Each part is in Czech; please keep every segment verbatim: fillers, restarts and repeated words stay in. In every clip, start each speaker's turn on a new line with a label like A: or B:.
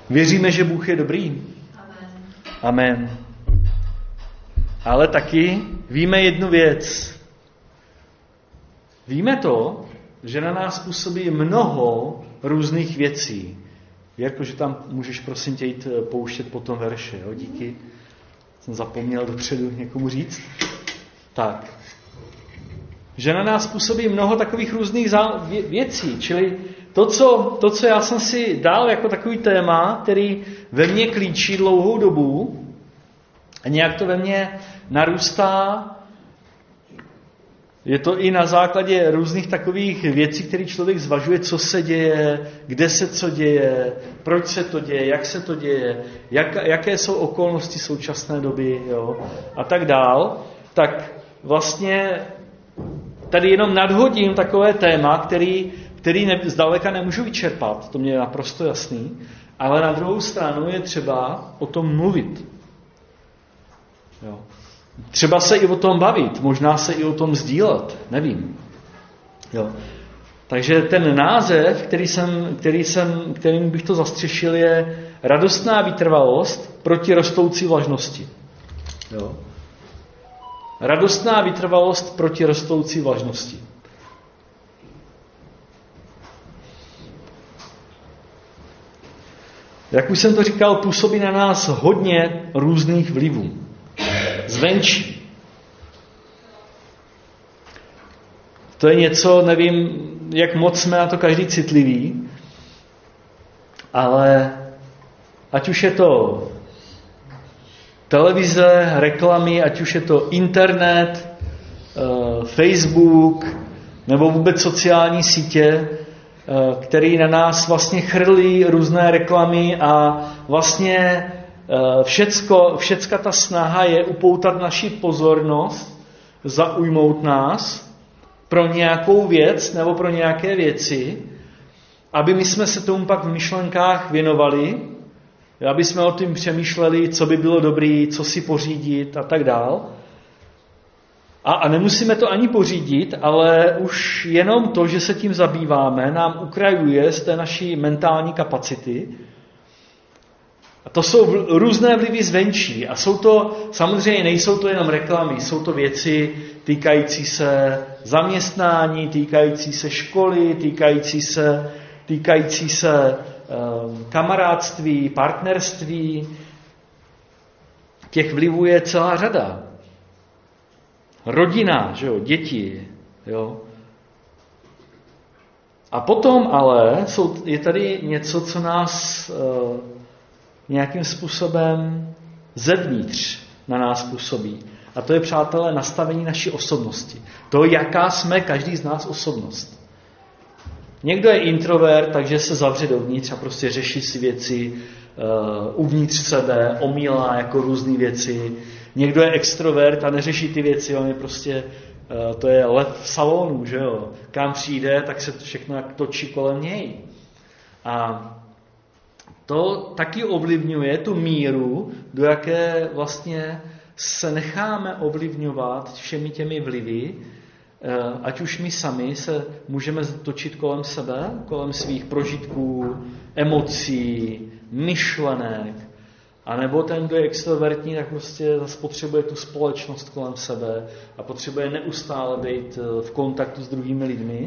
A: Věříme, že Bůh je dobrý?
B: Amen.
A: Amen. Ale taky víme jednu věc. Víme to, že na nás působí mnoho různých věcí. Jirko, že tam můžeš prosím tě jít pouštět potom verše, jo? Díky. Jsem zapomněl dopředu někomu říct. Tak. Že na nás působí mnoho takových různých věcí, čili to co, to, co já jsem si dal jako takový téma, který ve mně klíčí dlouhou dobu a nějak to ve mně narůstá, je to i na základě různých takových věcí, které člověk zvažuje, co se děje, kde se co děje, proč se to děje, jak se to děje, jak, jaké jsou okolnosti současné doby, jo, a tak dál. Tak vlastně tady jenom nadhodím takové téma, který, který ne, zdaleka nemůžu vyčerpat, to mě je naprosto jasný, ale na druhou stranu je třeba o tom mluvit. Jo. Třeba se i o tom bavit, možná se i o tom sdílet, nevím. Jo. Takže ten název, který jsem, který jsem, kterým bych to zastřešil, je radostná vytrvalost proti rostoucí vlažnosti. Jo. Radostná vytrvalost proti rostoucí vlažnosti. Jak už jsem to říkal, působí na nás hodně různých vlivů. Zvenčí. To je něco, nevím, jak moc jsme na to každý citliví, ale ať už je to televize, reklamy, ať už je to internet, Facebook, nebo vůbec sociální sítě, který na nás vlastně chrlí různé reklamy a vlastně všecko, všecka ta snaha je upoutat naši pozornost, zaujmout nás pro nějakou věc nebo pro nějaké věci, aby my jsme se tomu pak v myšlenkách věnovali, aby jsme o tím přemýšleli, co by bylo dobré, co si pořídit a tak dál. A, a nemusíme to ani pořídit, ale už jenom to, že se tím zabýváme, nám ukrajuje z té naší mentální kapacity. A to jsou různé vlivy zvenčí. A jsou to, samozřejmě nejsou to jenom reklamy, jsou to věci týkající se zaměstnání, týkající se školy, týkající se, týkající se um, kamarádství, partnerství. Těch vlivů je celá řada. Rodina, že jo, děti, jo. A potom ale jsou, je tady něco, co nás uh, nějakým způsobem zevnitř na nás působí. A to je, přátelé, nastavení naší osobnosti. To, jaká jsme každý z nás osobnost. Někdo je introvert, takže se zavře dovnitř a prostě řeší si věci uh, uvnitř sebe, omílá jako různé věci. Někdo je extrovert a neřeší ty věci, on je prostě, uh, to je lev v salonu, že jo. Kam přijde, tak se to všechno točí kolem něj. A to taky ovlivňuje tu míru, do jaké vlastně se necháme ovlivňovat všemi těmi vlivy, ať už my sami se můžeme točit kolem sebe, kolem svých prožitků, emocí, myšlenek, anebo ten, kdo je extrovertní, tak prostě zase potřebuje tu společnost kolem sebe a potřebuje neustále být v kontaktu s druhými lidmi.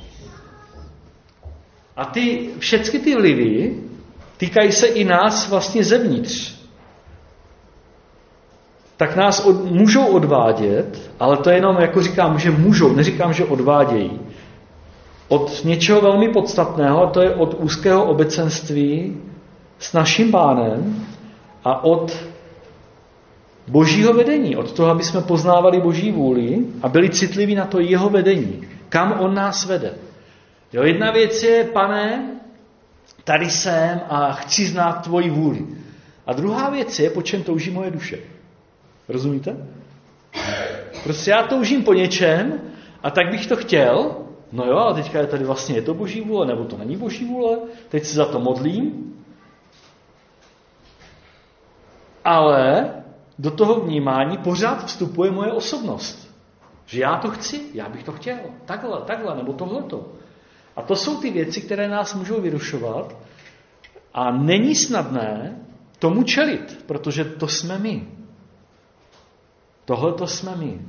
A: A ty, všechny ty vlivy týkají se i nás vlastně zevnitř. Tak nás od, můžou odvádět, ale to je jenom, jako říkám, že můžou, neříkám, že odvádějí. Od něčeho velmi podstatného, a to je od úzkého obecenství s naším Pánem a od božího vedení, od toho, aby jsme poznávali boží vůli a byli citliví na to jeho vedení, kam on nás vede. Jo, jedna věc je, Pane, tady jsem a chci znát tvoji vůli. A druhá věc je, po čem touží moje duše. Rozumíte? Prostě já toužím po něčem a tak bych to chtěl, no jo, a teďka je tady vlastně je to boží vůle, nebo to není boží vůle, teď se za to modlím, ale do toho vnímání pořád vstupuje moje osobnost. Že já to chci, já bych to chtěl, takhle, takhle, nebo tohleto. A to jsou ty věci, které nás můžou vyrušovat A není snadné tomu čelit, protože to jsme my. Tohle to jsme my.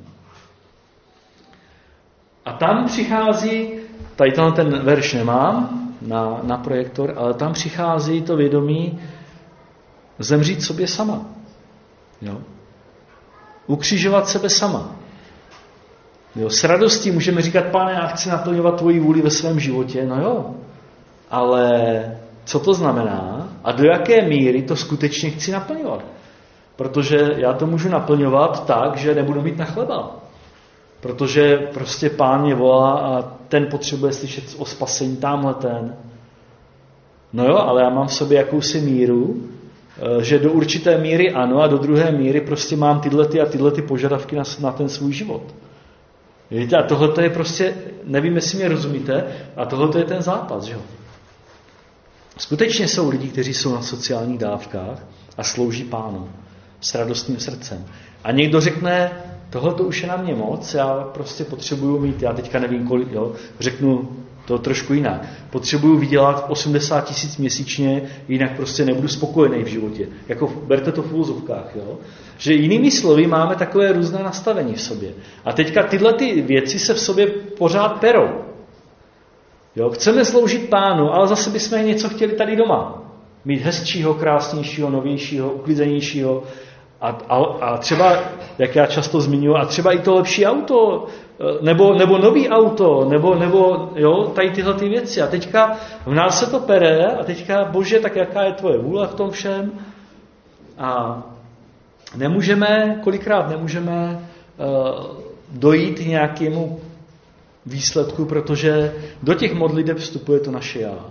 A: A tam přichází, tady ten verš nemám na, na projektor, ale tam přichází to vědomí zemřít sobě sama. Jo? Ukřižovat sebe sama. Jo? S radostí můžeme říkat, Pane, já chci naplňovat tvoji vůli ve svém životě. No jo, ale co to znamená a do jaké míry to skutečně chci naplňovat? Protože já to můžu naplňovat tak, že nebudu mít na chleba. Protože prostě Pán mě volá a ten potřebuje slyšet o spasení, tamhle ten. No jo, ale já mám v sobě jakousi míru, že do určité míry ano a do druhé míry prostě mám tyhle ty a tyhle ty požadavky na, na ten svůj život. Víte, a tohle je prostě, nevím, jestli mě rozumíte, a tohle je ten zápas, že jo. Skutečně jsou lidi, kteří jsou na sociálních dávkách a slouží Pánu s radostným srdcem. A někdo řekne, tohle to už je na mě moc, já prostě potřebuju mít, já teďka nevím kolik, jo, řeknu to trošku jinak. Potřebuju vydělat osmdesát tisíc měsíčně, jinak prostě nebudu spokojený v životě. Jako berte to v úvozovkách, jo. Že jinými slovy máme takové různé nastavení v sobě. A teďka tyhle ty věci se v sobě pořád perou. Jo, chceme sloužit Pánu, ale zase bychom něco chtěli tady doma. Mít hezčího, krásnějšího, novějšího, uklizenějšího a, a, a třeba, jak já často zmiňuji, a třeba i to lepší auto, nebo, nebo nový auto, nebo, nebo jo, tady tyhle ty věci. A teďka v nás se to pere a teďka, Bože, tak jaká je tvoje vůle v tom všem? A nemůžeme, kolikrát nemůžeme uh, dojít nějakému výsledku, protože do těch modliteb vstupuje to naše já.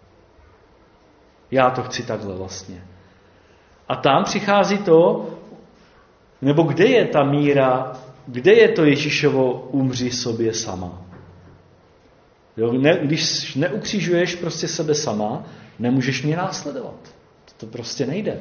A: Já to chci takhle vlastně. A tam přichází to, nebo kde je ta míra, kde je to Ježíšovo umři sobě sama. Jo, ne, když neukřižuješ prostě sebe sama, nemůžeš mě následovat. To prostě nejde.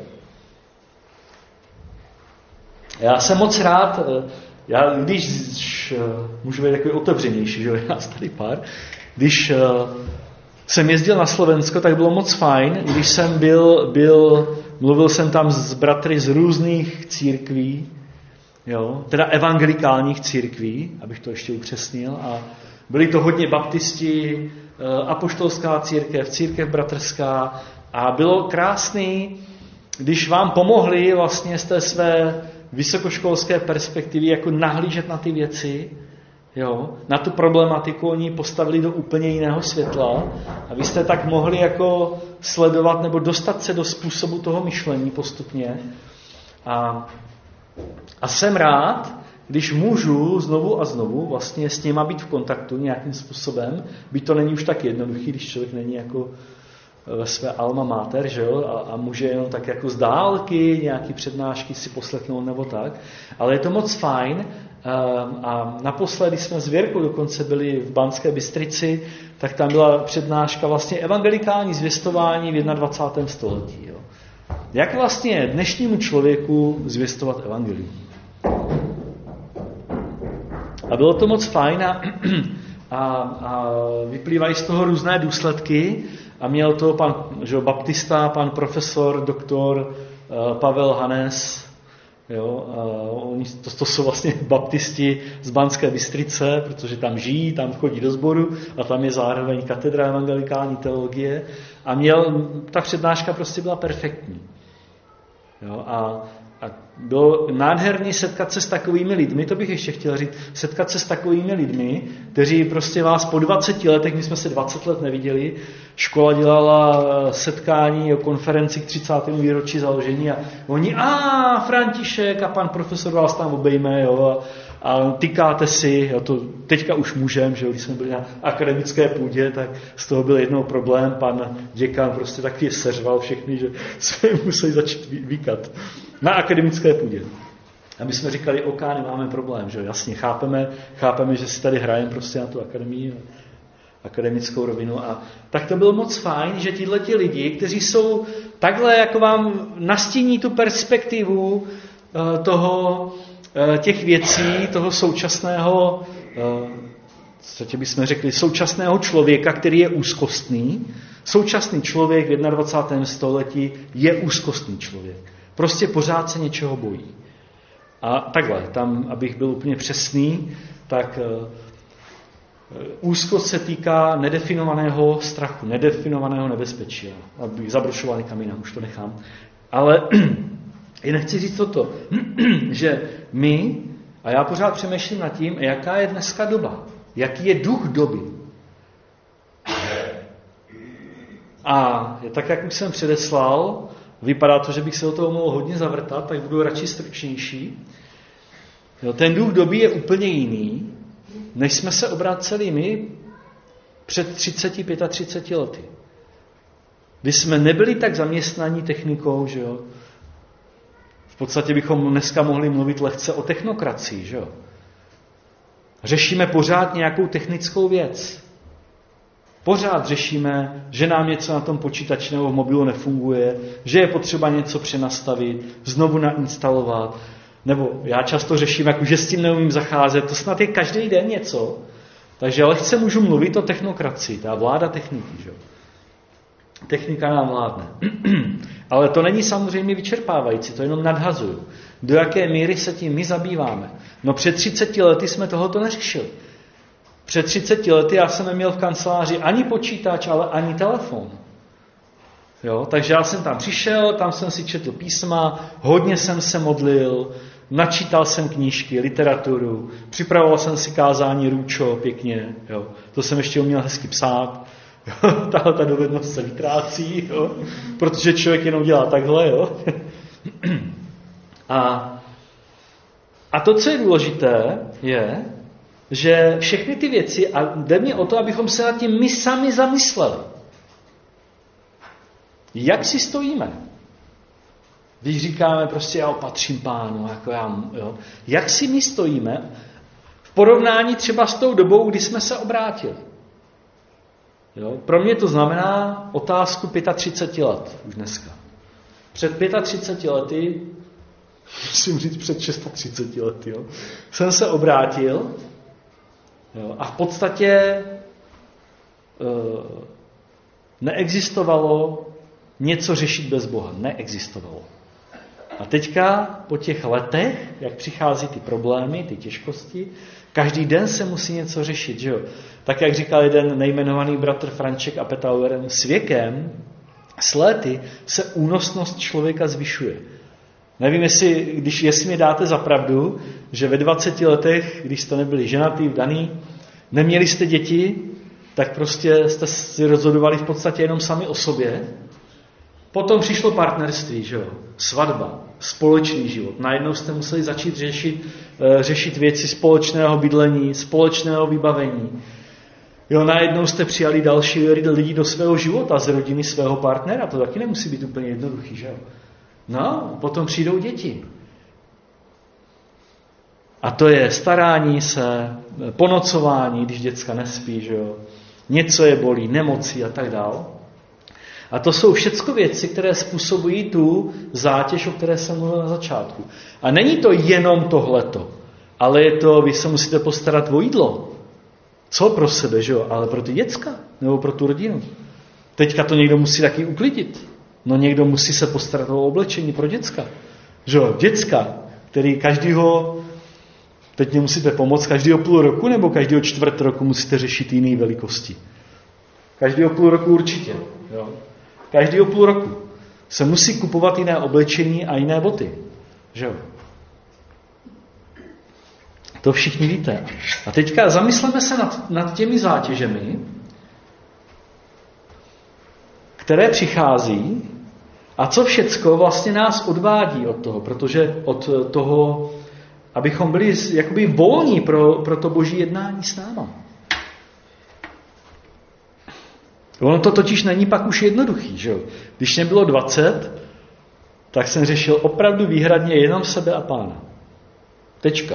A: Já jsem moc rád, já když můžu být takový otevřenější, že jo, já tady pár, když jsem jezdil na Slovensko, tak bylo moc fajn, když jsem byl, byl mluvil jsem tam s bratry z různých církví, jo, teda evangelikálních církví, abych to ještě upřesnil, a byli to hodně baptisti, apoštolská církev, církev bratrská, a bylo krásný, když vám pomohli vlastně z té své vysokoškolské perspektivy jako nahlížet na ty věci, jo, na tu problematiku, oni postavili do úplně jiného světla a vy jste tak mohli jako sledovat nebo dostat se do způsobu toho myšlení postupně. A, a jsem rád, když můžu znovu a znovu vlastně s nima být v kontaktu nějakým způsobem, byť to není už tak jednoduchý, když člověk není jako ve své alma mater, že jo, a, a může jenom tak jako z dálky nějaký přednášky si poslechnout nebo tak, ale je to moc fajn. A naposledy jsme s Věrkou dokonce byli v Banské Bystrici, tak tam byla přednáška vlastně evangelikální zvěstování v dvacátém prvním století. Jo. Jak vlastně dnešnímu člověku zvěstovat evangelium? A bylo to moc fajn a, a, a vyplývají z toho různé důsledky a měl to pan že, baptista, pan profesor, doktor Pavel Hanes. Jo, a oni, to, to jsou vlastně baptisti z Banské Bystrice, protože tam žijí, tam chodí do sboru a tam je zároveň katedra evangelikální teologie a měl, ta přednáška prostě byla perfektní. Jo, a, a bylo nádherný setkat se s takovými lidmi, to bych ještě chtěl říct, setkat se s takovými lidmi, kteří prostě vás po dvaceti letech, my jsme se dvacet let neviděli, škola dělala setkání o konferenci k třicátému výročí založení a oni, a František, a pan profesor vás tam obejme, jo, a, a tykáte si, jo, to teďka už můžem, že jo, když jsme byli na akademické půdě, tak z toho byl jednou problém, pan děkan prostě taky seřval všechny, že jsme museli začít výkat na akademické půdě. A my jsme říkali, OK, nemáme problém, že jo, jasně, chápeme, chápeme, že si tady hrajeme prostě na tu akademii, akademickou rovinu. A tak to bylo moc fajn, že tihleti lidi, kteří jsou takhle, jako vám nastíní tu perspektivu toho, těch věcí, toho současného podstatě bychom řekli současného člověka, který je úzkostný. Současný člověk v dvacátém prvním století je úzkostný člověk. Prostě pořád se něčeho bojí. A takhle, tam, abych byl úplně přesný, tak úzkost se týká nedefinovaného strachu, nedefinovaného nebezpečí. Abych zabrušovaný kamínem, už to nechám. Ale i nechci říct toto, že my, a já pořád přemýšlím nad tím, jaká je dneska doba, jaký je duch doby. A tak, jak už jsem předeslal, vypadá to, že bych se do toho mohl hodně zavrtat, tak budu radši stručnější. Jo, ten duch doby je úplně jiný, než jsme se obraceli my před třiceti, třiceti pěti lety. Kdy jsme nebyli tak zaměstnaní technikou, že jo. V podstatě bychom dneska mohli mluvit lehce o technokracii, že jo. Řešíme pořád nějakou technickou věc. Pořád řešíme, že nám něco na tom počítači nebo v mobilu nefunguje, že je potřeba něco přenastavit, znovu nainstalovat. Nebo já často řeším, jak už že s tím neumím zacházet. To snad je každý den něco. Takže lehce můžu mluvit o technokracii, ta vláda techniky. Že? Technika nám vládne. Ale to není samozřejmě vyčerpávající, to jenom nadhazuju. Do jaké míry se tím my zabýváme? No před třiceti lety jsme tohoto neřešili. Před třiceti lety já jsem neměl v kanceláři ani počítač, ale ani telefon. Jo? Takže já jsem tam přišel, tam jsem si četl písma, hodně jsem se modlil, načítal jsem knížky, literaturu, připravoval jsem si kázání růčo pěkně. Jo? To jsem ještě uměl hezky psát. Tahle ta dovednost se vytrácí, jo? Protože člověk jenom dělá takhle. Jo? A, a to, co je důležité, je, že všechny ty věci, a jde mě o to, abychom se nad tím my sami zamysleli. Jak si stojíme? Když říkáme prostě já opatřím Pánu, jako já, jo. Jak si my stojíme v porovnání třeba s tou dobou, kdy jsme se obrátili? Jo. Pro mě to znamená otázku třiceti pěti let už dneska. Před třiceti pěti lety, musím říct před třiceti šesti lety, jo, jsem se obrátil. Jo, a v podstatě e, neexistovalo něco řešit bez Boha. Neexistovalo. A teďka po těch letech, jak přichází ty problémy, ty těžkosti, každý den se musí něco řešit. Že jo? Tak jak říkal jeden nejmenovaný bratr František Apetauer, s věkem, s léty se únosnost člověka zvyšuje. Nevím, jestli, když jestli mi dáte za pravdu, že ve dvaceti letech, když jste nebyli ženatý, vdaný, neměli jste děti, tak prostě jste si rozhodovali v podstatě jenom sami o sobě. Potom přišlo partnerství, že jo? Svatba, společný život. Najednou jste museli začít řešit, řešit věci společného bydlení, společného vybavení. Jo, najednou jste přijali další lidi do svého života z rodiny svého partnera. To taky nemusí být úplně jednoduchý, že jo? No, potom přijdou děti. A to je starání se, ponocování, když děcka nespí, že jo? Něco je bolí, nemocí a tak dál. A to jsou všecko věci, které způsobují tu zátěž, o které jsem mluvil na začátku. A není to jenom tohleto, ale je to, vy se musíte postarat o jídlo. Co pro sebe, že jo? Ale pro ty děcka, nebo pro tu rodinu. Teďka to někdo musí taky uklidit. No někdo musí se postarat o oblečení pro děcka. Že jo? Děcka, který každýho, teď mě musíte pomoct, každýho půl roku nebo každýho čtvrt roku musíte řešit jiné velikosti. Každýho půl roku určitě. Jo? Každýho půl roku se musí kupovat jiné oblečení a jiné boty. Že jo? To všichni víte. A teďka zamysleme se nad, nad těmi zátěžemi, které přichází a co všecko vlastně nás odvádí od toho, protože od toho, abychom byli jakoby volní pro, pro to boží jednání s náma. Ono to totiž není pak už jednoduchý, že jo? Když mě bylo dvacet, tak jsem řešil opravdu výhradně jenom sebe a Pána. Tečka.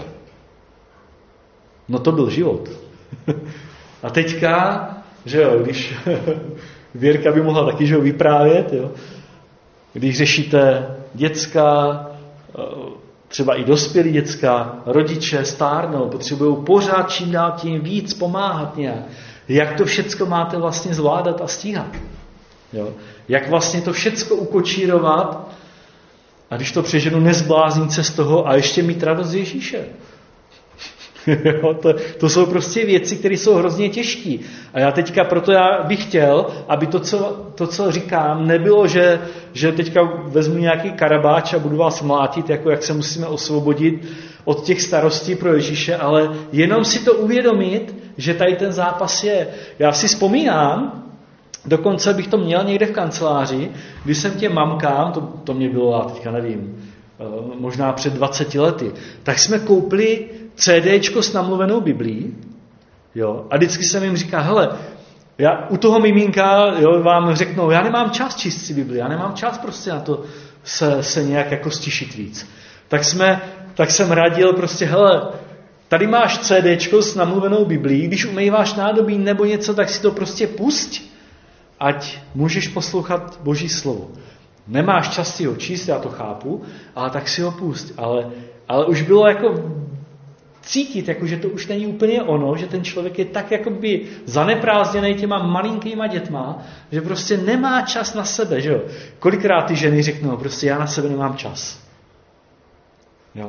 A: No to byl život. A teďka, že jo, když Věrka by mohla taky, že jo, vyprávět, jo, když řešíte děcka, třeba i dospělí děcka, rodiče stárnou, potřebují pořád čím dál tím víc pomáhat nějak. Jak to všecko máte vlastně zvládat a stíhat? Jo? Jak vlastně to všecko ukočírovat a když to přeženu, nezbláznit se z toho a ještě mít radost z Ježíše. Jo, to, to jsou prostě věci, které jsou hrozně těžké. A já teďka, proto já bych chtěl, aby to, co, to, co říkám, nebylo, že, že teďka vezmu nějaký karabáč a budu vás mlátit, jako jak se musíme osvobodit od těch starostí pro Ježíše, ale jenom si to uvědomit, že tady ten zápas je. Já si vzpomínám, dokonce bych to měl někde v kanceláři, když jsem těm mamkám, to, to mě bylo, já teďka nevím, možná před dvaceti lety, tak jsme koupili CDčko s namluvenou Biblií, jo, a vždycky jsem jim říkal, hele, já u toho miminka, jo, vám řeknou, já nemám čas číst si Bibli, já nemám čas prostě na to se, se nějak jako stišit víc. Tak, jsme, tak jsem radil prostě, hele, tady máš CDčko s namluvenou Biblií, když umýváš nádobí nebo něco, tak si to prostě pusť, ať můžeš poslouchat Boží slovo. Nemáš čas si ho číst, já to chápu, ale tak si ho pust. Ale, ale už bylo jako cítit, jako, že to už není úplně ono, že ten člověk je tak jakoby zaneprázdněný těma malinkýma dětma, že prostě nemá čas na sebe. Že jo? Kolikrát ty ženy řeknou, prostě já na sebe nemám čas. Jo?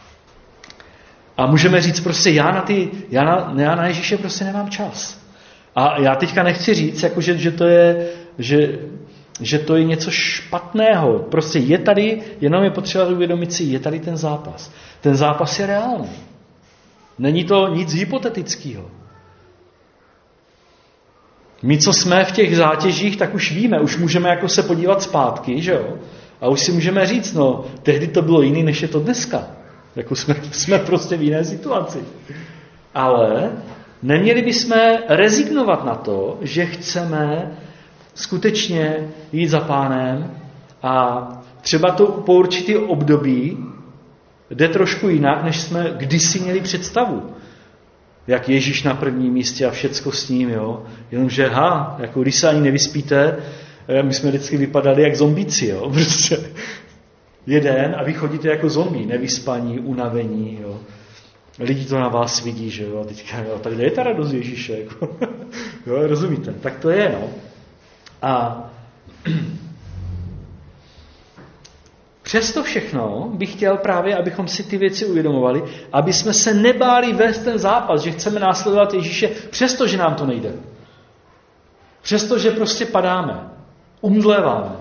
A: A můžeme říct prostě, já na, ty, já na, já na Ježíše prostě nemám čas. A já teďka nechci říct, jako, že, že, to je, že, že to je něco špatného. Prostě je tady, jenom je potřeba uvědomit si, je tady ten zápas. Ten zápas je reálný. Není to nic hypotetického. My, co jsme v těch zátěžích, tak už víme, už můžeme jako se podívat zpátky, že jo? A už si můžeme říct, no, tehdy to bylo jiný, než je to dneska. Jako jsme, jsme prostě v jiné situaci. Ale neměli bychom rezignovat na to, že chceme skutečně jít za Pánem a třeba to po určitý období jde trošku jinak, než jsme kdysi měli představu. Jak Ježíš na prvním místě a všecko s ním, jo. Jenomže, ha, jako když se ani nevyspíte, my jsme vždycky vypadali jak zombíci, jo. Prostě jeden a vy chodíte jako zombí, nevyspaní, unavení, jo. Lidi to na vás vidí, že jo. A teďka, jo, tak kde je ta radost Ježíše, jako. Jo, rozumíte? Tak to je, no. A přesto všechno bych chtěl právě, abychom si ty věci uvědomovali, aby jsme se nebáli vést ten zápas, že chceme následovat Ježíše, přestože nám to nejde. Přestože prostě padáme, umdléváme.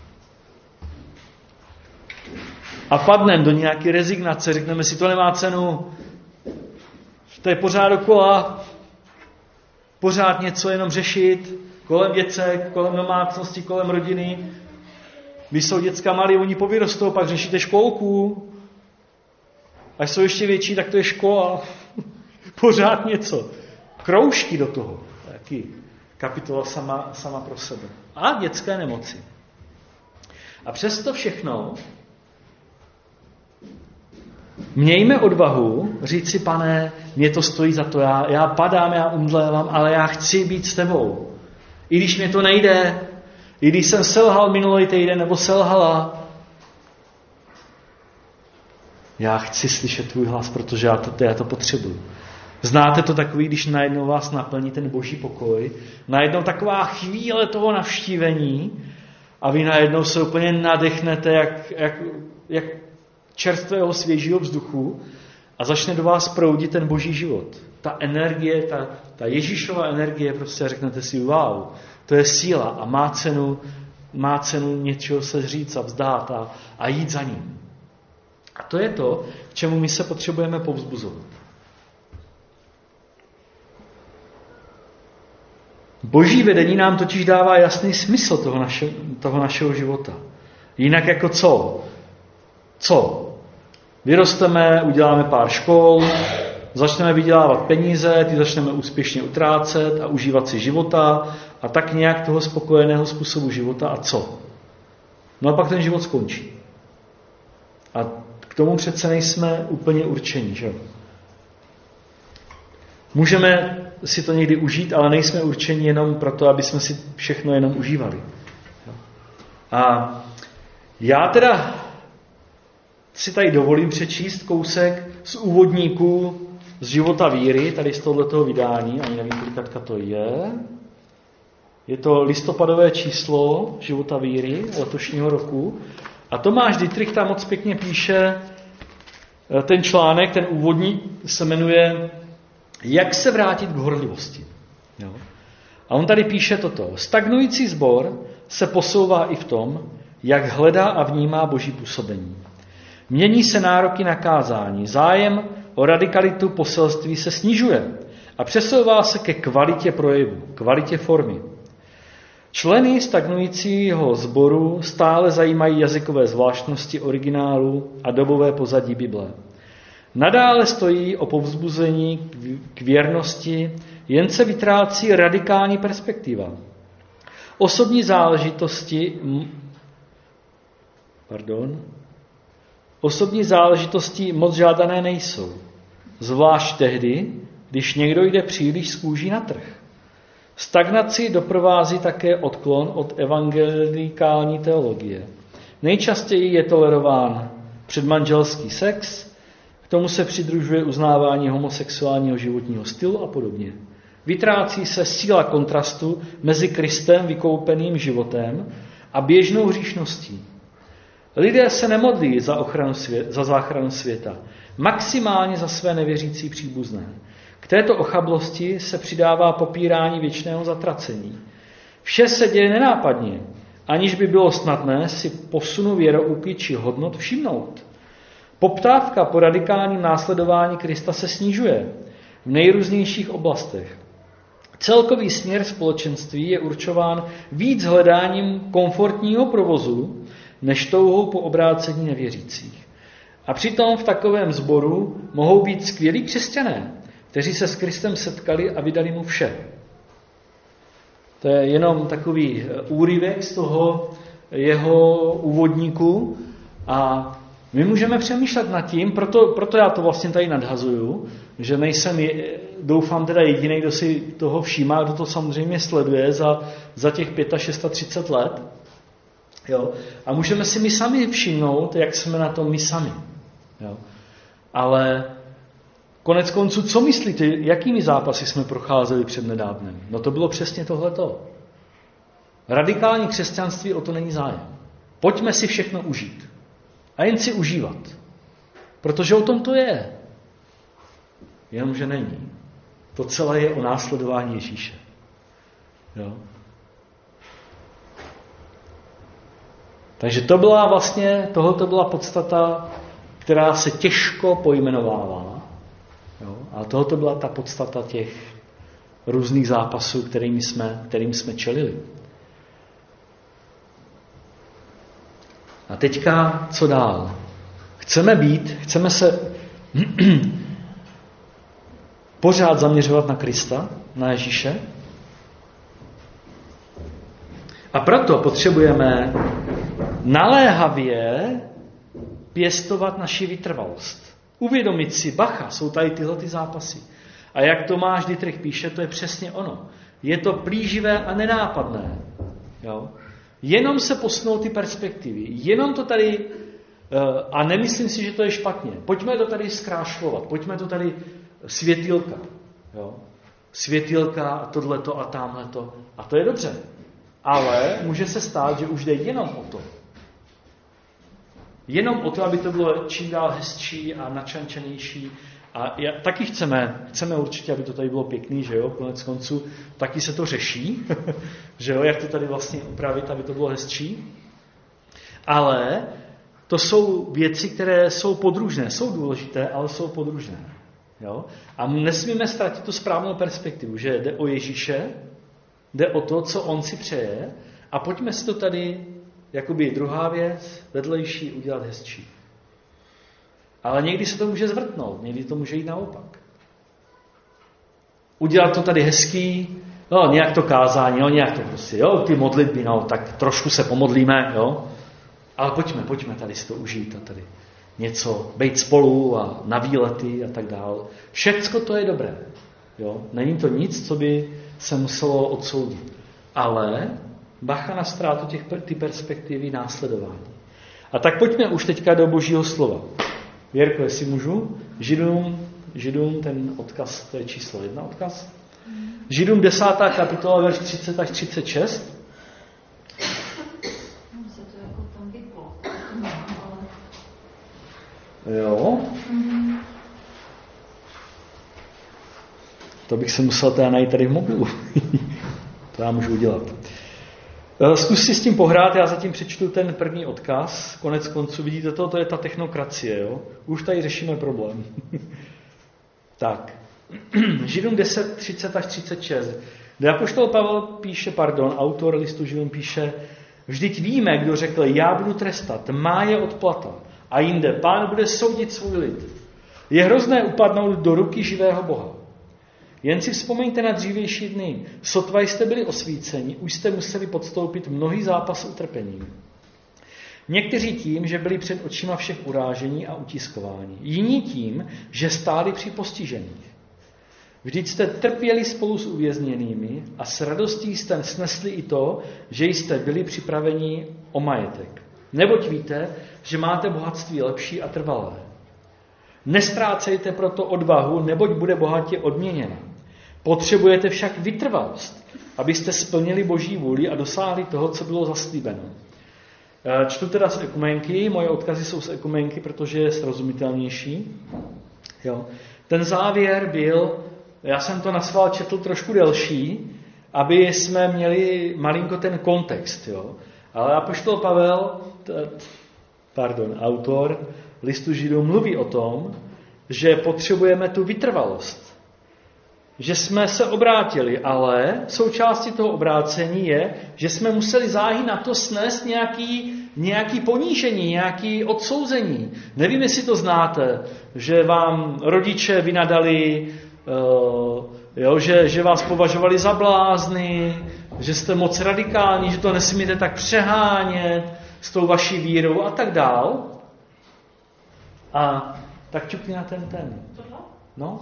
A: A padneme do nějaké rezignace, řekneme si, to nemá cenu, to je pořád dokola, pořád něco jenom řešit, kolem děcek, kolem domácnosti, kolem rodiny. Když jsou děcka malí, oni povyrostou, pak řešíte školku. Až jsou ještě větší, tak to je škola. Pořád něco. Kroužky do toho. Taky kapitola sama, sama pro sebe. A dětské nemoci. A přesto všechno mějme odvahu říct si, Pane, mě to stojí za to, já, já padám, já umdlévám, ale já chci být s tebou. I když mě to nejde, i když jsem selhal minulý týden nebo selhala, já chci slyšet tvůj hlas, protože já to, já to potřebuji. Znáte to takový, když najednou vás naplní ten boží pokoj, najednou taková chvíle toho navštívení a vy najednou se úplně nadechnete jak, jak, jak čerstvého svěžího vzduchu a začne do vás proudit ten boží život. Ta energie, ta, ta Ježíšova energie, prostě řeknete si, wow, to je síla a má cenu, má cenu něčeho se zříct a vzdát a, a jít za ním. A to je to, k čemu my se potřebujeme povzbuzovat. Boží vedení nám totiž dává jasný smysl toho, naše, toho našeho života. Jinak jako co? Co? Vyrosteme, uděláme pár škol, začneme vydělávat peníze, ty začneme úspěšně utrácet a užívat si života a tak nějak toho spokojeného způsobu života a co? No a pak ten život skončí. A k tomu přece nejsme úplně určení, že? Můžeme si to někdy užít, ale nejsme určeni jenom proto, aby jsme si všechno jenom užívali. A já teda si tady dovolím přečíst kousek z úvodníků z života víry, tady z tohoto vydání, ani nevím, kolikatka to je. Je to listopadové číslo života víry letošního roku. A Tomáš Dittrich tam moc pěkně píše, ten článek, ten úvodní se jmenuje Jak se vrátit k horlivosti. Jo? A on tady píše toto. Stagnující sbor se posouvá i v tom, jak hledá a vnímá Boží působení. Mění se nároky na kázání, zájem o radikalitu poselství se snižuje a přesouvá se ke kvalitě projevu, kvalitě formy. Členy stagnujícího sboru stále zajímají jazykové zvláštnosti originálu a dobové pozadí Bible. Nadále stojí o povzbuzení k věrnosti, jen se vytrácí radikální perspektiva. Osobní záležitosti, pardon, osobní záležitosti moc žádané nejsou, zvlášť tehdy, když někdo jde příliš z kůží na trh. Stagnaci doprovází také odklon od evangelikální teologie. Nejčastěji je tolerován předmanželský sex, k tomu se přidružuje uznávání homosexuálního životního stylu a podobně. Vytrácí se síla kontrastu mezi Kristem vykoupeným životem a běžnou hříšností. Lidé se nemodlí za, ochranu svět, za záchranu světa, maximálně za své nevěřící příbuzné. K této ochablosti se přidává popírání věčného zatracení. Vše se děje nenápadně, aniž by bylo snadné si posunu věrouky či hodnot všimnout. Poptávka po radikálním následování Krista se snižuje v nejrůznějších oblastech. Celkový směr společenství je určován víc hledáním komfortního provozu, než touhou po obrácení nevěřících. A přitom v takovém sboru mohou být skvělí křesťané, kteří se s Kristem setkali a vydali mu vše. To je jenom takový úryvek z toho jeho úvodníku a my můžeme přemýšlet nad tím, proto, proto já to vlastně tady nadhazuju, že nejsem, doufám teda jediný, kdo si toho všímá, kdo to samozřejmě sleduje za, za těch třicet pět let. Jo? A můžeme si my sami všimnout, jak jsme na tom my sami. Jo? Ale konec konců, co myslíte, jakými zápasy jsme procházeli před nedávnem? No to bylo přesně tohleto. Radikální křesťanství, o to není zájem. Pojďme si všechno užít. A jen si užívat. Protože o tom to je. Jenomže není. To celé je o následování Ježíše. Jo? Takže to byla vlastně, tohoto byla podstata, která se těžko pojmenovává. Jo? A tohoto byla ta podstata těch různých zápasů, kterými jsme, kterým jsme čelili. A teďka, co dál? Chceme být, chceme se pořád zaměřovat na Krista, na Ježíše. A proto potřebujeme naléhavě pěstovat naši vytrvalost. Uvědomit si, bacha, jsou tady tyhle ty zápasy. A jak Tomáš Dittrich píše, to je přesně ono. Je to plíživé a nenápadné. Jo? Jenom se posunou ty perspektivy. Jenom to tady, a nemyslím si, že to je špatně, pojďme to tady zkrášlovat, pojďme to tady světýlka. Jo? Světýlka a tohleto a támhleto. A to je dobře. Ale může se stát, že už jde jenom o to. Jenom o to, aby to bylo čím dál hezčí a načančenější. A já, taky chceme, chceme určitě, aby to tady bylo pěkný, že jo, konec konců, taky se to řeší, že jo, jak to tady vlastně upravit, aby to bylo hezčí. Ale to jsou věci, které jsou podružné, jsou důležité, ale jsou podružné. Jo? A nesmíme ztratit tu správnou perspektivu, že jde o Ježíše, jde o to, co on si přeje a pojďme si to tady, jakoby druhá věc, vedlejší, udělat hezčí. Ale někdy se to může zvrtnout, někdy to může jít naopak. Udělat to tady hezký, no nějak to kázání, no nějak to prostě, jo, ty modlitby, no tak trošku se pomodlíme, jo. Ale pojďme, pojďme tady si to užít a tady něco, bejt spolu a na výlety a tak dál. Všecko to je dobré, jo. Není to nic, co by se muselo odsoudit. Ale bacha na ztrátu těch ty perspektivy následování. A tak pojďme už teďka do Božího slova. Věrko, jestli můžu, Židům, Židům ten odkaz, to je číslo jedna odkaz. Židům desátá kapitola, verš třicet až třicet šest. Jo. To bych se musel teda najít tady v mobilu. To já můžu udělat. Zkus si s tím pohrát, já zatím přečtu ten první odkaz. Konec konců, vidíte to, to je ta technokracie. Jo? Už tady řešíme problém. Tak. Židům deset, třicet až třicet šest. Kde apoštol Pavel píše, pardon, autor listu Židům píše, vždyť víme, kdo řekl, já budu trestat, má je odplata. A jinde, Pán bude soudit svůj lid. Je hrozné upadnout do ruky živého Boha. Jen si vzpomeňte na dřívější dny. Sotva jste byli osvíceni, už jste museli podstoupit mnohý zápas utrpením. Někteří tím, že byli před očima všech urážení a utiskování. Jiní tím, že stáli při postižených. Vždyť jste trpěli spolu s uvězněnými a s radostí jste snesli i to, že jste byli připraveni o majetek. Neboť víte, že máte bohatství lepší a trvalé. Nestrácejte proto odvahu, neboť bude bohatě odměněna. Potřebujete však vytrvalost, abyste splnili Boží vůli a dosáhli toho, co bylo zaslíbeno. Čtu teda z ekumenky, moje odkazy jsou z ekumenky, protože je srozumitelnější. Jo. Ten závěr byl, já jsem to naschvál četl trošku delší, aby jsme měli malinko ten kontext. Jo. Ale apoštol Pavel, t, pardon, autor listu Židům mluví o tom, že potřebujeme tu vytrvalost. Že jsme se obrátili, ale součástí toho obrácení je, že jsme museli záhy na to snést nějaký, nějaký ponížení, nějaký odsouzení. Nevím, jestli to znáte, že vám rodiče vynadali, uh, jo, že, že vás považovali za blázny, že jste moc radikální, že to nesmíte tak přehánět s tou vaší vírou a tak dál. A tak čukni na ten ten. No.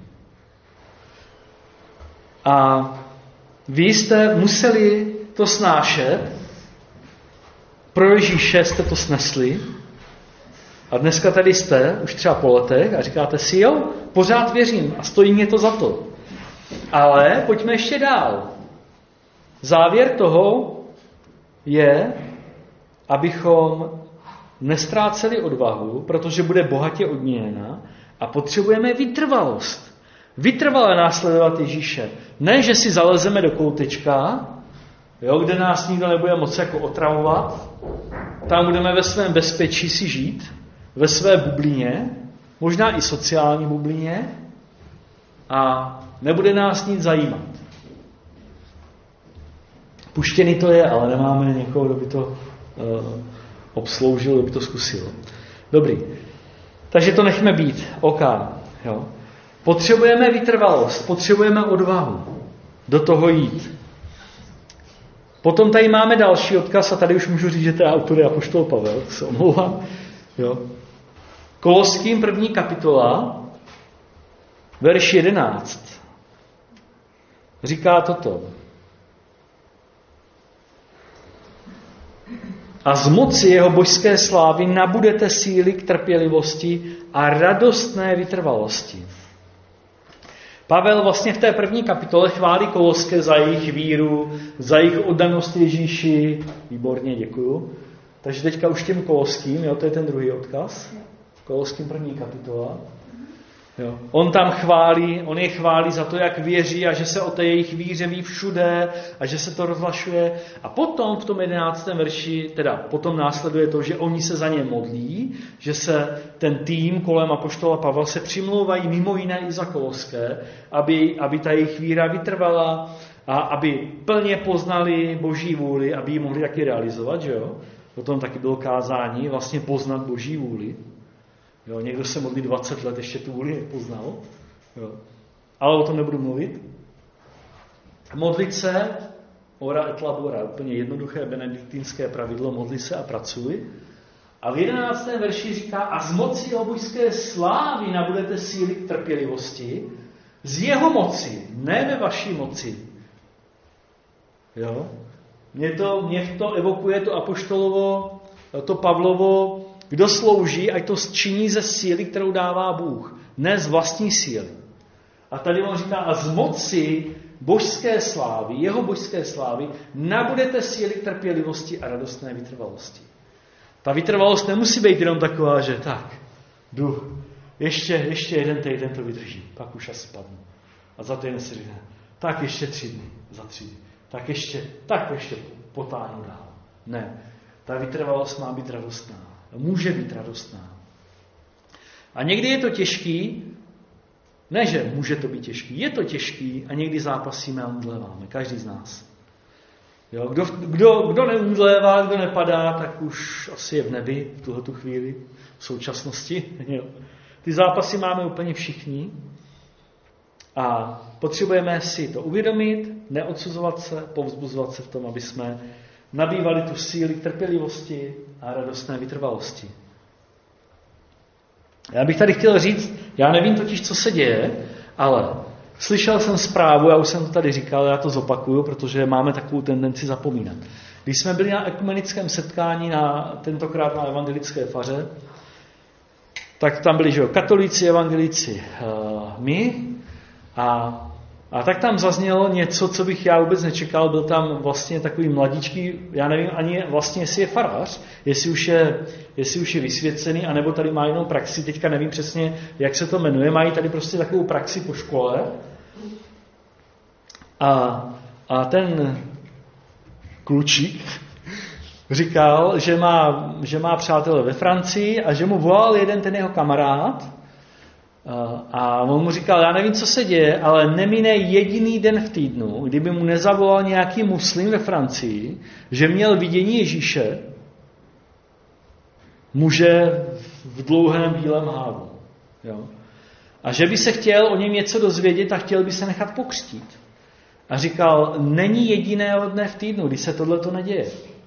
A: A vy jste museli to snášet, pro Ježíše jste to snesli a dneska tady jste, už třeba po letech a říkáte si, jo, pořád věřím a stojí mě to za to. Ale pojďme ještě dál. Závěr toho je, abychom nestráceli odvahu, protože bude bohatě odměněna a potřebujeme vytrvalost. Vytrvale následovat Ježíše. Ne, že si zalezeme do koutečka, jo, kde nás nikdo nebude moc jako otravovat, tam budeme ve svém bezpečí si žít, ve své bublině, možná i sociální bublině a nebude nás nic zajímat. Puštěný to je, ale nemáme někoho, kdo by to uh, obsloužil, kdo by to zkusil. Dobrý. Takže to nechme být. OK. Jo. Potřebujeme vytrvalost, potřebujeme odvahu do toho jít. Potom tady máme další odkaz a tady už můžu říct, že to je autor apoštol Pavel, se omlouvám. Jo. Koloským první kapitola, verš jedenáct. Říká toto. A z moci jeho božské slávy nabudete síly k trpělivosti a radostné vytrvalosti. Pavel vlastně v té první kapitole chválí Koloské za jejich víru, za jejich oddanost Ježíši. Výborně, děkuju. Takže teďka už těm Koloským, jo, to je ten druhý odkaz. Koloským první kapitola. Jo. On tam chválí, on je chválí za to, jak věří a že se o té jejich víře ví všude a že se to rozhlašuje. A potom v tom jedenáctém verši, teda potom následuje to, že oni se za ně modlí, že se ten tým kolem apoštola Pavla se přimlouvají mimo jiné i za Koloské, aby, aby ta jejich víra vytrvala a aby plně poznali Boží vůli, aby ji mohli taky realizovat, že jo? Potom taky bylo kázání vlastně poznat Boží vůli. Jo, někdo se modlí dvacet let, ještě tu vůli nepoznal. Jo. Ale o tom nebudu mluvit. Modlit se, ora et labora, úplně jednoduché benediktínské pravidlo, modli se a pracuj. A v jedenáctém verši říká, a z moci jeho božské slávy nabudete síly k trpělivosti, z jeho moci, ne ve vaší moci. Jo? Mě to, mě to evokuje to apoštolovo to Pavlovo, kdo slouží, ať to činí ze síly, kterou dává Bůh, ne z vlastní síly. A tady on říká, a z moci božské slávy, jeho božské slávy, nabudete síly trpělivosti a radostné vytrvalosti. Ta vytrvalost nemusí být jenom taková, že tak, jdu, ještě, ještě jeden týden to vydrží, pak už asi spadnu. A za týden si říká, tak ještě tři dny, za tři dny, tak ještě, tak ještě potáhnu dál. Ne, ta vytrvalost má být radostná, může být radostná. A někdy je to těžký, ne, že může to být těžký, je to těžký a někdy zápasíme a umdléváme, každý z nás. Jo, kdo, kdo, kdo neumdlévá, kdo nepadá, tak už asi je v nebi v tuhletu chvíli, v současnosti. Jo. Ty zápasy máme úplně všichni a potřebujeme si to uvědomit, neodsuzovat se, povzbuzovat se v tom, aby jsme nabývali tu síly trpělivosti a radostné vytrvalosti. Já bych tady chtěl říct, já nevím totiž, co se děje, ale slyšel jsem zprávu, já už jsem to tady říkal, já to zopakuju, protože máme takovou tendenci zapomínat. Když jsme byli na ekumenickém setkání, na, tentokrát na evangelické faře, tak tam byli že jo, katolíci, evangelici, uh, my a, a tak tam zaznělo něco, co bych já vůbec nečekal, byl tam vlastně takový mladíčký, já nevím ani vlastně, jestli je farář, jestli už je, jestli už je vysvěcený, anebo tady má jinou praxi, teďka nevím přesně, jak se to jmenuje, mají tady prostě takovou praxi po škole a, a ten klučík říkal, že má, že má přátelé ve Francii a že mu volal jeden ten jeho kamarád a on mu říkal, já nevím, co se děje, ale nemine jediný den v týdnu, kdyby mu nezavolal nějaký muslim ve Francii, že měl vidění Ježíše, muže v dlouhém bílém hávu. Jo? A že by se chtěl o něm něco dozvědět a chtěl by se nechat pokřtít. A říkal, není jediného dne v týdnu, kdy se tohleto neděje.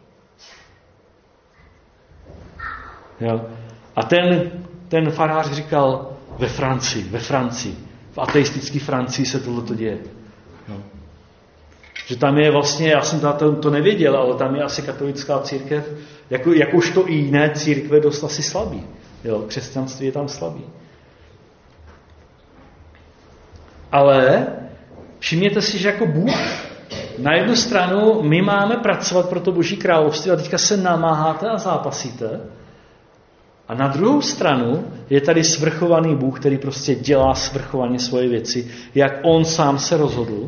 A: Jo? A ten, ten farář říkal, ve Francii, ve Francii, v ateistické Francii se tohleto děje. Jo? Že tam je vlastně, já jsem to, to nevěděl, ale tam je asi katolická církev, jako, jakožto i jiné církve, dost asi slabý. Jo? Křesťanství je tam slabý. Ale všimněte si, že jako Bůh, na jednu stranu my máme pracovat pro to Boží království a teďka se namáháte a zápasíte. A na druhou stranu je tady svrchovaný Bůh, který prostě dělá svrchovaně svoje věci, jak on sám se rozhodl.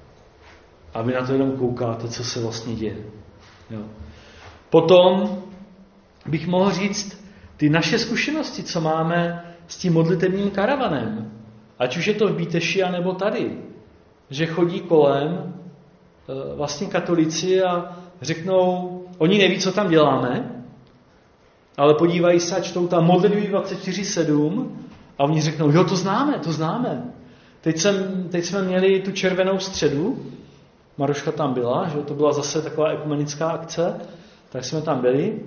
A: A vy na to jenom koukáte, co se vlastně děje. Jo. Potom bych mohl říct, ty naše zkušenosti, co máme s tím modlitevním karavanem, ať už je to v Bíteši, anebo tady, že chodí kolem vlastně katolíci a řeknou, oni neví, co tam děláme, ale podívají se a čtou tam modlitby dvacet čtyři sedm a oni řeknou, jo, to známe, to známe. Teď, jsem, teď jsme měli tu červenou středu, Maroška tam byla, že to byla zase taková ekumenická akce, tak jsme tam byli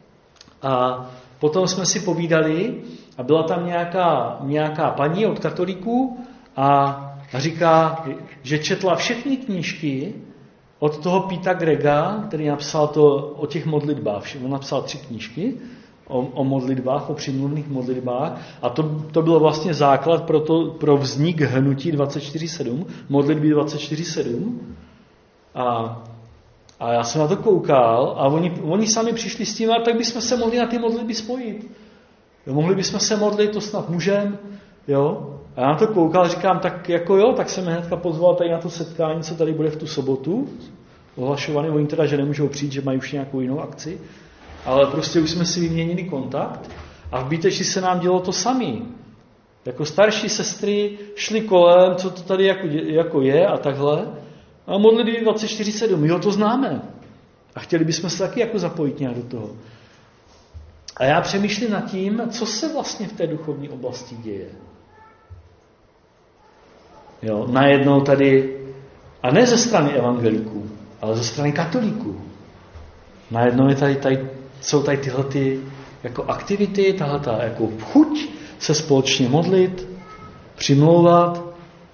A: a potom jsme si povídali a byla tam nějaká, nějaká paní od katolíků a, a říká, že četla všechny knížky od toho Pita Grega, který napsal to o těch modlitbách. On napsal tři knížky o, o modlitbách, o přimluvných modlitbách a to, to bylo vlastně základ pro, to, pro vznik hnutí dvacet čtyři sedm, modlitby dvacet čtyři sedm. A, a já jsem na to koukal a oni, oni sami přišli s tím, a tak bychom se mohli na ty modlitby spojit. Jo, mohli bychom se modlit, to snad můžem. Jo? A já na to koukal a říkám, tak jako jo, tak jsem hnedka pozval tady na to setkání, co tady bude v tu sobotu. Ohlašovaný, oni teda, že nemůžou přijít, že mají už nějakou jinou akci. Ale prostě už jsme si vyměnili kontakt a v Bíteši se nám dělo to samý. Jako starší sestry šly kolem, co to tady jako, jako je a takhle. A modlitby dvacet čtyři sedm, jo, to známe. A chtěli bychom se taky jako zapojit nějak do toho. A já přemýšlím nad tím, co se vlastně v té duchovní oblasti děje. Jo, najednou tady, a ne ze strany evangeliků, ale ze strany katolíků. Najednou je tady, tady, jsou tady tyhle ty, jako aktivity, tahleta jako chuť se společně modlit, přimlouvat.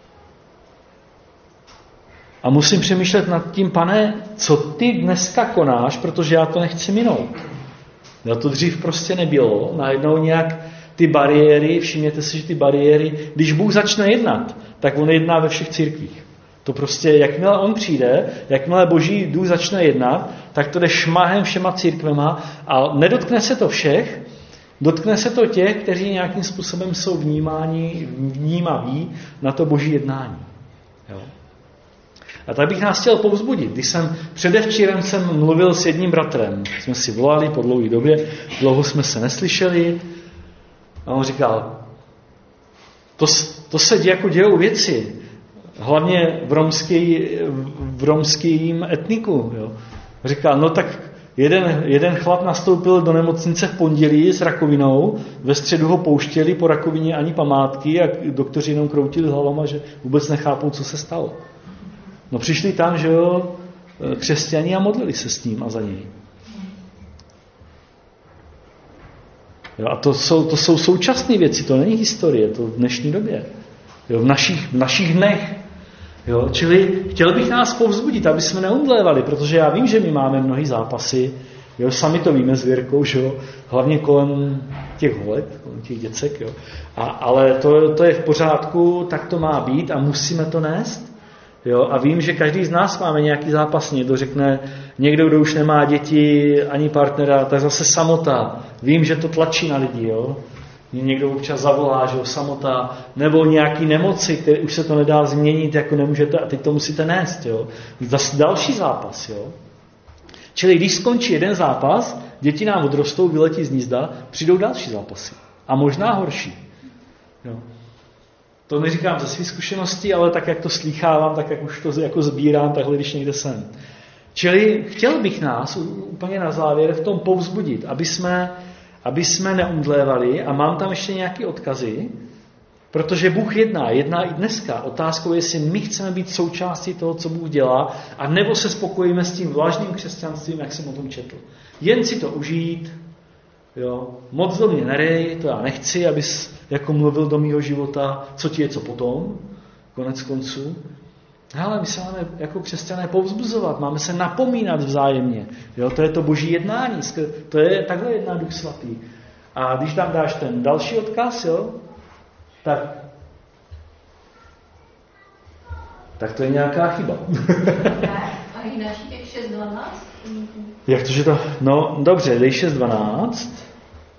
A: A musím přemýšlet nad tím, pane, co ty dneska konáš, protože já to nechci minout. No to dřív prostě nebylo. Najednou nějak ty bariéry, všimněte si, že ty bariéry, když Bůh začne jednat, tak on jedná ve všech církvích. To prostě, jakmile on přijde, jakmile Boží duch začne jednat, tak to jde šmahem všema církvema a nedotkne se to všech, dotkne se to těch, kteří nějakým způsobem jsou vnímáni, vnímaví na to Boží jednání. Jo. A tak bych nás chtěl povzbudit. Když jsem předevčírem jsem mluvil s jedním bratrem, jsme si volali po dlouhé době, dlouho jsme se neslyšeli a on říkal, to, to se děje, jako dějou věci, hlavně v, romský, v romským etniku. Jo. Říkal, no tak jeden, jeden chlap nastoupil do nemocnice v pondělí s rakovinou, ve středu ho pouštěli po rakovině ani památky a doktoři jenom kroutili hlavama, že vůbec nechápou, co se stalo. No přišli tam, že jo, křesťané a modlili se s ním a za něj. Jo, a to jsou, to jsou současné věci, to není historie, to v dnešní době. Jo, v, našich, v našich dnech. Jo, čili chtěl bych nás povzbudit, aby jsme neumdlévali, protože já vím, že my máme mnohý zápasy, jo, sami to víme s Věrkou, že jo, hlavně kolem těch holek, kolem těch děcek, jo. A, ale to, to je v pořádku, tak to má být a musíme to nést. Jo, a vím, že každý z nás máme nějaký zápas. Někdo řekne, někdo, kdo už nemá děti ani partnera, tak zase samota. Vím, že to tlačí na lidi. Jo. Někdo občas zavolá, že jo, samota, nebo nějaký nemoci, které už se to nedá změnit, jako nemůžete, a teď to musíte nést. Jo. Zase další zápas. Jo. Čili když skončí jeden zápas, děti nám odrostou, vyletí z hnízda, přijdou další zápasy. A možná horší. Jo. To neříkám ze svých zkušeností, ale tak, jak to slýchávám, tak, jak už to jako sbírám, takhle, když někde jsem. Čili chtěl bych nás úplně na závěr v tom povzbudit, aby jsme, aby jsme neumdlévali, a mám tam ještě nějaké odkazy, protože Bůh jedná, jedná i dneska. Otázkou je, jestli my chceme být součástí toho, co Bůh dělá, a nebo se spokojíme s tím vlažným křesťanstvím, jak jsem o tom četl. Jen si to užít, jo, moc do mě nerej, to já nechci, abys jako mluvil do mýho života, co ti je, co potom, konec konců. Ale my se máme jako křesťané povzbuzovat, máme se napomínat vzájemně. Jo, to je to Boží jednání, to je takhle jedná Duch Svatý. A když tam dáš ten další odkaz, jo, tak, tak to je nějaká chyba.
B: A jinak těch šest dvanáct?
A: Jak to, že to... No, dobře, dej šest dvanáct.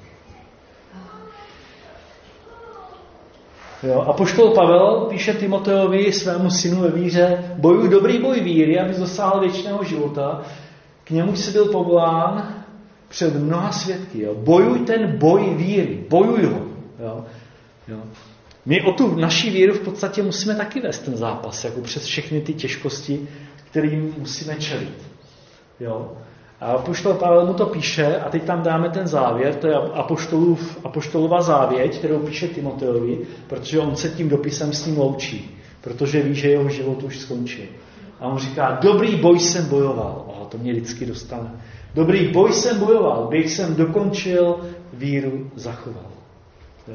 A: Jo, apoštol Pavel píše Timoteovi, svému synu ve víře, bojuj dobrý boj víry, abys dosáhl věčného života. K němu jsi byl povolán před mnoha svědky. Jo. Bojuj ten boj víry, bojuj ho. Jo. Jo. My o tu naši víru v podstatě musíme taky vést ten zápas, jako přes všechny ty těžkosti, kterým musíme čelit. Jo. A apoštol Pavel mu to píše, a teď tam dáme ten závěr, to je apoštolův, apoštolova závěť, kterou píše Timoteovi, protože on se tím dopisem s ním loučí, protože ví, že jeho život už skončil. A on říká, dobrý boj jsem bojoval. Aha, to mě vždycky dostane. Dobrý boj jsem bojoval, běh jsem dokončil, víru zachoval. Jo.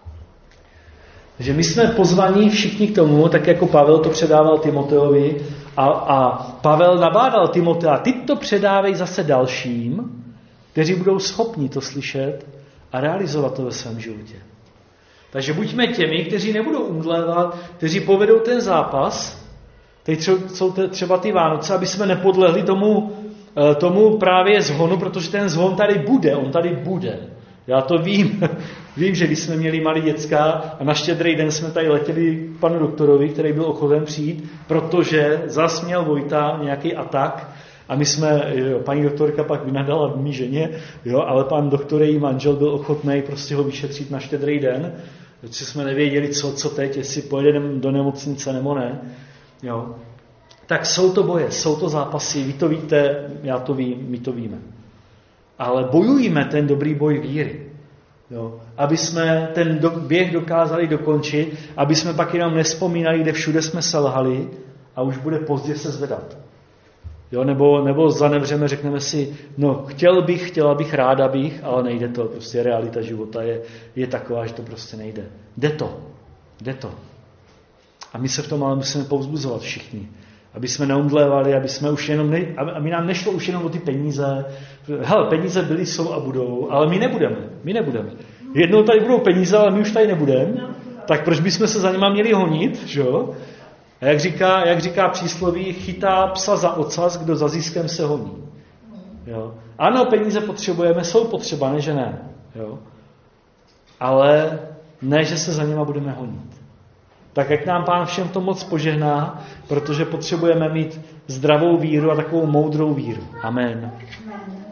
A: Takže my jsme pozvaní všichni k tomu, tak jako Pavel to předával Timoteovi, a, a Pavel nabádal Timotea, ty to předávej zase dalším, kteří budou schopni to slyšet a realizovat to ve svém životě. Takže buďme těmi, kteří nebudou umdlévat, kteří povedou ten zápas, teď jsou třeba ty Vánoce, aby jsme nepodlehli tomu, tomu právě zhonu, protože ten zhon tady bude, on tady bude. Já to vím. Vím, že když jsme měli malý děcka a na Štědrý den jsme tady letěli k panu doktorovi, který byl ochoten přijít, protože zas měl Vojta nějaký atak a my jsme, jo, paní doktorka pak vynadala mý ženě, jo, ale pan doktor, její manžel, byl ochotný prostě ho vyšetřit na Štědrý den, protože jsme nevěděli, co, co teď, jestli pojedeme do nemocnice nebo ne. Jo. Tak jsou to boje, jsou to zápasy, vy to víte, já to vím, my to víme. Ale bojujeme ten dobrý boj víry. Jo. Aby jsme ten do, běh dokázali dokončit, aby jsme pak jenom nespomínali, kde všude jsme selhali a už bude pozdě se zvedat. Jo, nebo, nebo zanevřeme, řekneme si, no chtěl bych, chtěla bych, ráda bych, ale nejde to. Prostě realita života je, je taková, že to prostě nejde. Jde to. Jde to. A my se v tom ale musíme povzbuzovat všichni. Aby jsme neomdlévali, aby jsme už jenom, ne, aby nám nešlo už jenom o ty peníze. Hele, peníze byly, jsou a budou, ale my nebudeme. My nebudeme. Jednou tady budou peníze, ale my už tady nebudeme. Tak proč bychom se za nima měli honit, že jo? A jak říká, jak říká přísloví, chytá psa za ocas, kdo za ziskem se honí. Jo? Ano, peníze potřebujeme, jsou potřeba, ne že ne. Jo? Ale ne, že se za nima budeme honit. Tak jak nám Pán všem to moc požehná, protože potřebujeme mít zdravou víru a takovou moudrou víru. Amen.